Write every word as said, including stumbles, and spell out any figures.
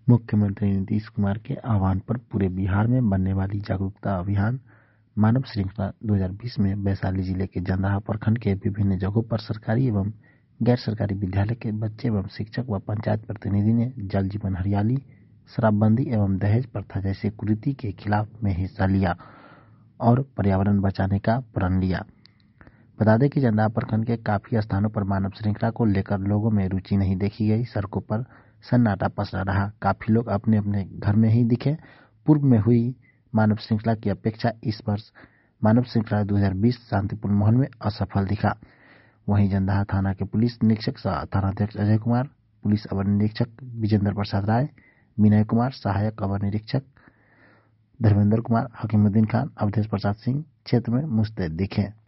मुख्यमंत्री नीतीश कुमार के आह्वान पर पूरे बिहार में बनने वाली जागरूकता अभियान मानव श्रृंखला दो हज़ार बीस में वैशाली जिले के जंदाहा प्रखंड के विभिन्न जगहों पर सरकारी एवं गैर सरकारी विद्यालय के बच्चे एवं शिक्षक व पंचायत प्रतिनिधि ने जल जीवन हरियाली, शराबबंदी एवं दहेज प्रथा जैसे कुरीति के खिलाफ में हिस्सा लिया और पर्यावरण बचाने का प्रण लिया। बता दें कि जंदाहा प्रखंड के काफी स्थानों पर मानव श्रृंखला को लेकर लोगों में रुचि नहीं देखी गई। सड़कों पर सन्नाटा पसरा रहा। काफी लोग अपने अपने घर में ही दिखे। पूर्व में हुई मानव श्रृंखला की अपेक्षा इस वर्ष मानव श्रृंखला दो हज़ार बीस शांतिपूर्ण माहौल में असफल दिखा। वहीं जंदाहा थाना के पुलिस निरीक्षक सह थानाध्यक्ष अजय कुमार, पुलिस अवर निरीक्षक विजेंद्र प्रसाद राय, विनय कुमार, सहायक अवर निरीक्षक धर्मेंद्र कुमार, हकीमुद्दीन खान, अवधेश प्रसाद सिंह क्षेत्र में मुस्तैद दिखे।